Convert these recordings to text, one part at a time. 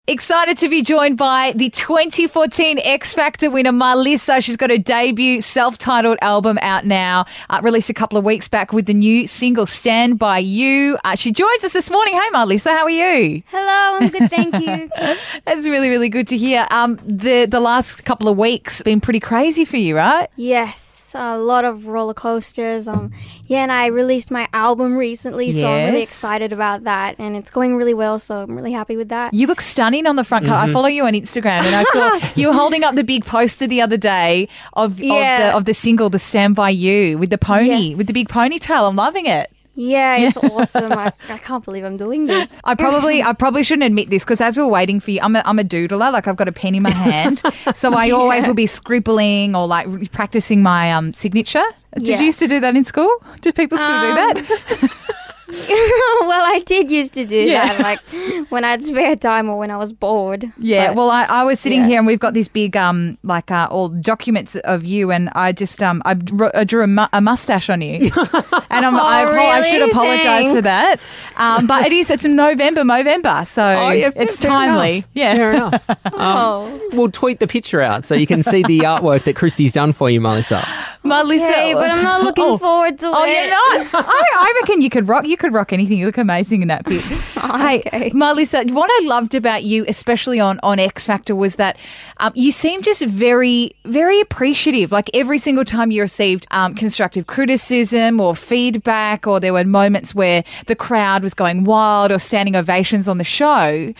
Excited to be joined by the 2014 X Factor winner, Marlissa. She's got her debut self-titled album out now, released a couple of weeks back with the new single, Stand By You. She joins us this morning. Hey, Marlissa, how are you? Hello, I'm good, thank you. That's really, really good to hear. The last couple of weeks been pretty crazy for you, right? Yes, a lot of roller coasters. And I released my album recently, so I'm really excited about that, and it's going really well, so I'm really happy with that. You look stunning on the front cover. I follow you on Instagram, and I saw you were holding up the big poster the other day of the single, the Stand By You, with the pony, with the big ponytail. I'm loving it. Yeah, it's awesome. I can't believe I'm doing this. I probably shouldn't admit this because as we were waiting for you, I'm a doodler. Like I've got a pen in my hand, so I always will be scribbling or like practicing my signature. Did you used to do that in school? Do people still do that? Well, I did used to do that, like when I had spare time or when I was bored. Yeah, but, well, I was sitting here and we've got this big, all documents of you, and I just, I drew a mustache on you, and I should apologise for that. But it's Movember, so it's timely. Enough. Yeah, fair enough. We'll tweet the picture out so you can see the artwork that Christy's done for you, Marlissa. Okay, but I'm not looking forward to it. Oh, you're not? I reckon you could rock anything. You look amazing in that fit. Hey, Marlissa, what I loved about you, especially on X Factor, was that you seemed just very, very appreciative. Like every single time you received constructive criticism or feedback, or there were moments where the crowd was going wild or standing ovations on the show,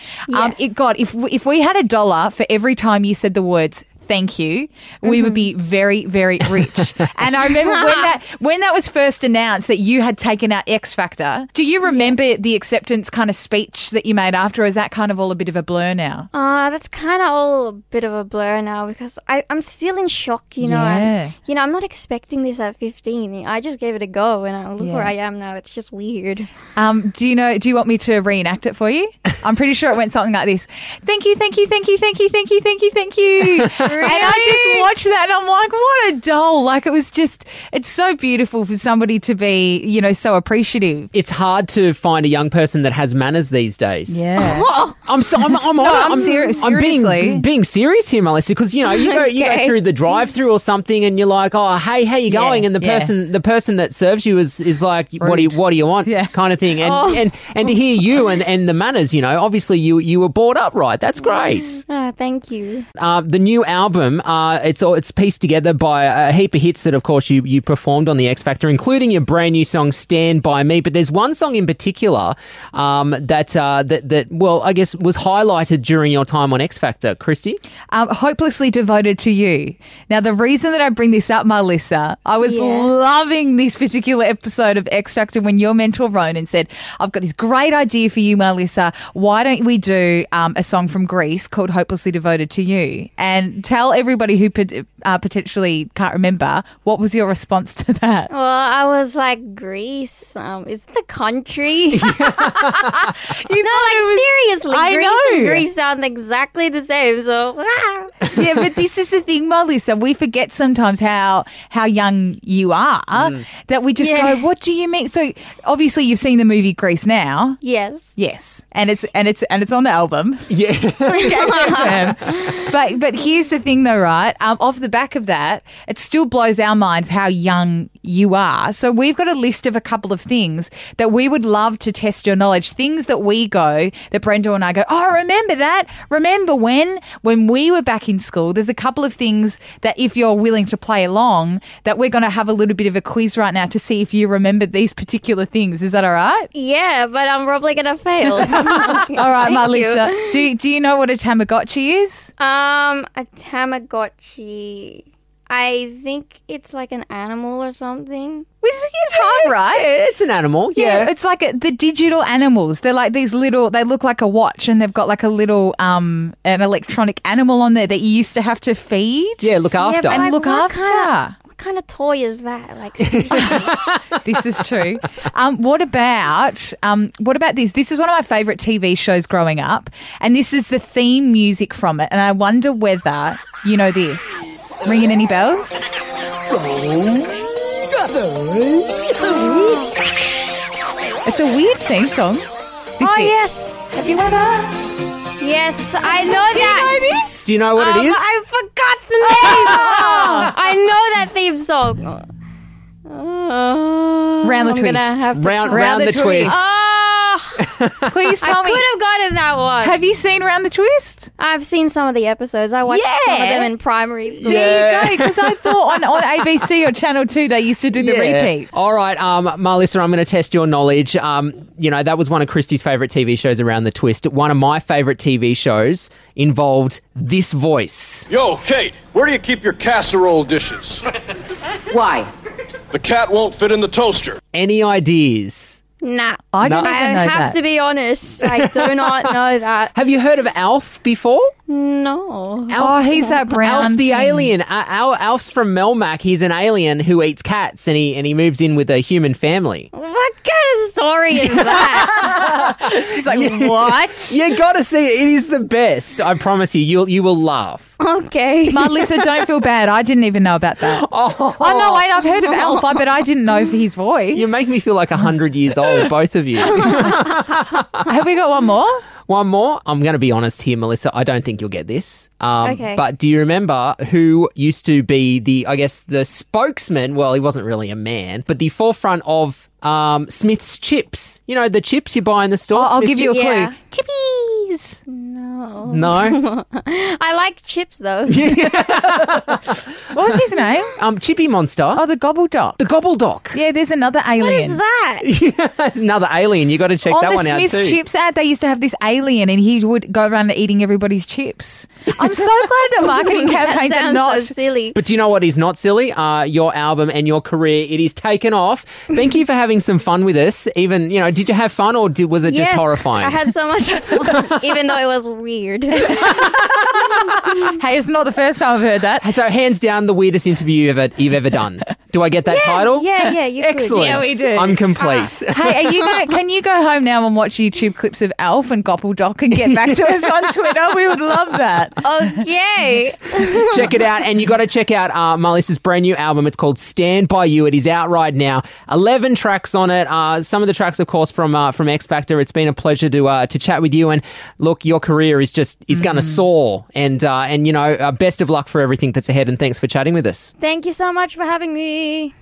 if we had $1 for every time you said the words thank you, we would be very, very rich. And I remember when that was first announced that you had taken out X Factor, do you remember the acceptance kind of speech that you made after, or is that kind of all a bit of a blur now? That's kind of all a bit of a blur now because I'm still in shock, you know. Yeah. And, I'm not expecting this at 15. I just gave it a go and look where I am now. It's just weird. Do you want me to reenact it for you? I'm pretty sure it went something like this. Thank you, thank you, thank you, thank you, thank you, thank you, thank you. Really? And I just watched that and I'm like, what a doll. Like it's so beautiful for somebody to be, so appreciative. It's hard to find a young person that has manners these days. Yeah. I'm serious. I'm being serious here, Melissa, because you go through the drive-through or something and you're like, oh, hey, how you going? And the person that serves you is like, what do you want? Kind of thing. And to hear you and the manners, obviously you were brought up right. That's great. Thank you. The new album, it's pieced together by a heap of hits that, of course, you performed on the X Factor, including your brand new song "Stand By Me." But there's one song in particular that I guess was highlighted during your time on X Factor, Christy. Hopelessly Devoted to You. Now, the reason that I bring this up, Marlissa, I was loving this particular episode of X Factor when your mentor Ronan said, "I've got this great idea for you, Marlissa. Why don't we do a song from Grease called Hopelessly Devoted to You?" And tell everybody who potentially can't remember, what was your response to that? Well, I was like, Greece, is it the country? Seriously, Greece and Greece sound exactly the same, so... Yeah, but this is the thing, Melissa, we forget sometimes how young you are, that we just go, what do you mean? So, obviously, you've seen the movie Grease now. Yes. Yes, and it's on the album. Yeah. But here's the thing though, right? Off the back of that, it still blows our minds how young you are. So we've got a list of a couple of things that we would love to test your knowledge, things that that Brenda and I go, oh, remember that? Remember when we were back in school? There's a couple of things that if you're willing to play along, that we're going to have a little bit of a quiz right now to see if you remember these particular things. Is that all right? Yeah, but I'm probably going to fail. All right, Marlissa. Do you know what a Tamagotchi is? A Tamagotchi, I think it's like an animal or something. It's hard, right? Yeah, it's an animal. Yeah. It's like the digital animals. They're like these little, they look like a watch and they've got like a little an electronic animal on there that you used to have to feed. Yeah, look after. Yeah, and look after. What kind of toy is that? Like, seriously. This is true. What about this? This is one of my favourite TV shows growing up, and this is the theme music from it. And I wonder whether you know this. Ringing any bells? It's a weird theme song. Yes. Have you ever? Yes, I know that. Do you know what it is? I forgot the name. I know that theme song. Round the twist. Round the twist. Please tell me. I could have gotten that one. Have you seen Round the Twist? I've seen some of the episodes. I watched some of them in primary school. There you go, because I thought on ABC or Channel 2 they used to do the repeat. All right, Marlissa, I'm going to test your knowledge. That was one of Christy's favourite TV shows, Around the Twist. One of my favourite TV shows involved this voice. Yo, Kate, where do you keep your casserole dishes? Why? The cat won't fit in the toaster. Any ideas? Nah. I don't even know that. I have to be honest. I do not know that. Have you heard of Alf before? No. Alf, he's that brown Alf the thing. alien. Alf's from Melmac. He's an alien who eats cats and he moves in with a human family. What kind of story is that? She's like, what? You got to see it. It is the best. I promise you. You will laugh. Okay. Melissa, don't feel bad. I didn't even know about that. Oh no, wait, I've heard of Alf, but I didn't know for his voice. You make me feel like 100 years old, both of you. Have we got one more? One more. I'm going to be honest here, Melissa. I don't think you'll get this. Okay. But do you remember who used to be the spokesman? Well, he wasn't really a man, but the forefront of Smith's Chips. You know, the chips you buy in the store. I'll give you a clue. Yeah. Chippies. No. I like chips though. What was his name? Chippy Monster. Oh, the Gobbledoc. The Gobbledoc. Yeah, there's another alien. What is that? Another alien. You got to check that one out too. On the Smith's Chips ad, they used to have this alien and he would go around eating everybody's chips. I'm so glad that marketing campaigns That are not sounds so silly. But do you know what is not silly? Your album and your career. It is taken off. Thank you for having some fun with us. Even, did you have fun or was it just horrifying? I had so much fun, even though it was weird. Hey, it's not the first time I've heard that. So, hands down, the weirdest interview you've ever done. Do I get that title? Yeah, you could. Excellent. Yeah, we do. I'm complete. Hey, can you go home now and watch YouTube clips of Alf and Gobbledoc and get back to us on Twitter? We would love that. Okay. Check it out. And you got to check out Melissa's brand new album. It's called Stand By You. It is out right now. 11 tracks on it. Some of the tracks, of course, from X Factor. It's been a pleasure to chat with you. And look, your career is going to soar. And best of luck for everything that's ahead. And thanks for chatting with us. Thank you so much for having me.